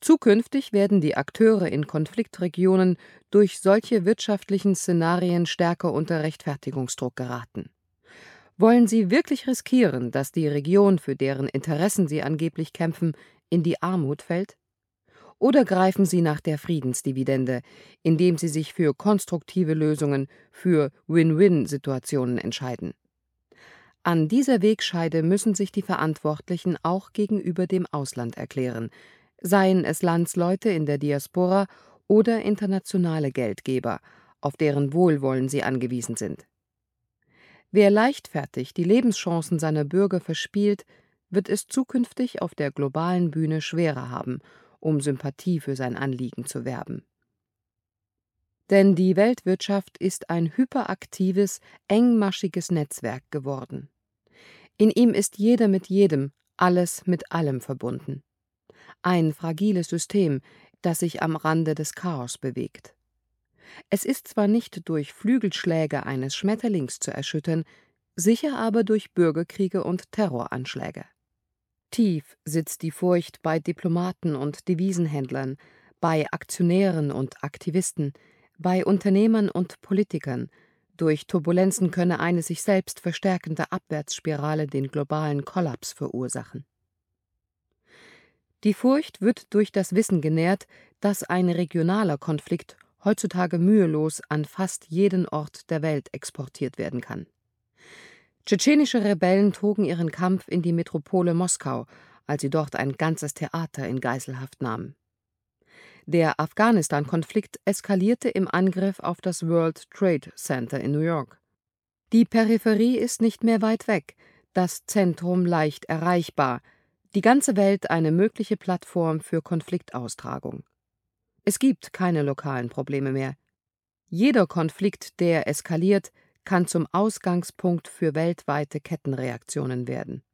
Zukünftig werden die Akteure in Konfliktregionen durch solche wirtschaftlichen Szenarien stärker unter Rechtfertigungsdruck geraten. Wollen sie wirklich riskieren, dass die Region, für deren Interessen sie angeblich kämpfen, in die Armut fällt? Oder greifen sie nach der Friedensdividende, indem sie sich für konstruktive Lösungen, für Win-Win-Situationen entscheiden? An dieser Wegscheide müssen sich die Verantwortlichen auch gegenüber dem Ausland erklären, seien es Landsleute in der Diaspora oder internationale Geldgeber, auf deren Wohlwollen sie angewiesen sind. Wer leichtfertig die Lebenschancen seiner Bürger verspielt, wird es zukünftig auf der globalen Bühne schwerer haben, um Sympathie für sein Anliegen zu werben. Denn die Weltwirtschaft ist ein hyperaktives, engmaschiges Netzwerk geworden. In ihm ist jeder mit jedem, alles mit allem verbunden. Ein fragiles System, das sich am Rande des Chaos bewegt. Es ist zwar nicht durch Flügelschläge eines Schmetterlings zu erschüttern, sicher aber durch Bürgerkriege und Terroranschläge. Tief sitzt die Furcht bei Diplomaten und Devisenhändlern, bei Aktionären und Aktivisten, bei Unternehmern und Politikern. Durch Turbulenzen könne eine sich selbst verstärkende Abwärtsspirale den globalen Kollaps verursachen. Die Furcht wird durch das Wissen genährt, dass ein regionaler Konflikt heutzutage mühelos an fast jeden Ort der Welt exportiert werden kann. Tschetschenische Rebellen trugen ihren Kampf in die Metropole Moskau, als sie dort ein ganzes Theater in Geiselhaft nahmen. Der Afghanistan-Konflikt eskalierte im Angriff auf das World Trade Center in New York. Die Peripherie ist nicht mehr weit weg, das Zentrum leicht erreichbar, die ganze Welt eine mögliche Plattform für Konfliktaustragung. Es gibt keine lokalen Probleme mehr. Jeder Konflikt, der eskaliert, kann zum Ausgangspunkt für weltweite Kettenreaktionen werden.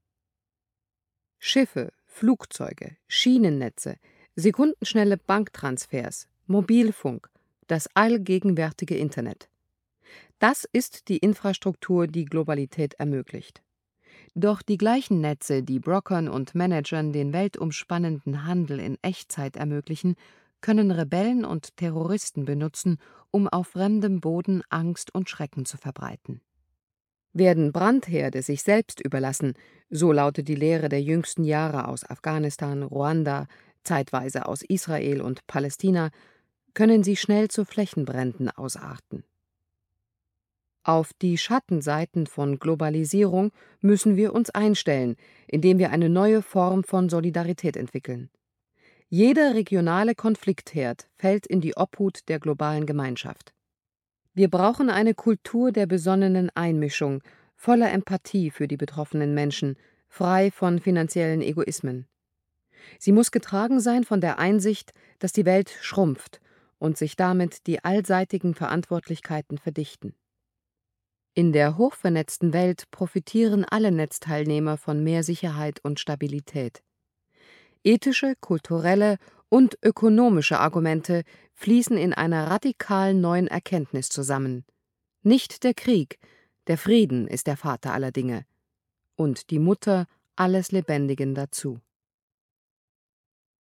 Schiffe, Flugzeuge, Schienennetze, sekundenschnelle Banktransfers, Mobilfunk, das allgegenwärtige Internet. Das ist die Infrastruktur, die Globalität ermöglicht. Doch die gleichen Netze, die Brokern und Managern den weltumspannenden Handel in Echtzeit ermöglichen, können Rebellen und Terroristen benutzen, um auf fremdem Boden Angst und Schrecken zu verbreiten. Werden Brandherde sich selbst überlassen, so lautet die Lehre der jüngsten Jahre aus Afghanistan, Ruanda, zeitweise aus Israel und Palästina, können sie schnell zu Flächenbränden ausarten. Auf die Schattenseiten von Globalisierung müssen wir uns einstellen, indem wir eine neue Form von Solidarität entwickeln. Jeder regionale Konfliktherd fällt in die Obhut der globalen Gemeinschaft. Wir brauchen eine Kultur der besonnenen Einmischung, voller Empathie für die betroffenen Menschen, frei von finanziellen Egoismen. Sie muss getragen sein von der Einsicht, dass die Welt schrumpft und sich damit die allseitigen Verantwortlichkeiten verdichten. In der hochvernetzten Welt profitieren alle Netzteilnehmer von mehr Sicherheit und Stabilität. Ethische, kulturelle und ökonomische Argumente fließen in einer radikal neuen Erkenntnis zusammen. Nicht der Krieg, der Frieden ist der Vater aller Dinge und die Mutter alles Lebendigen dazu.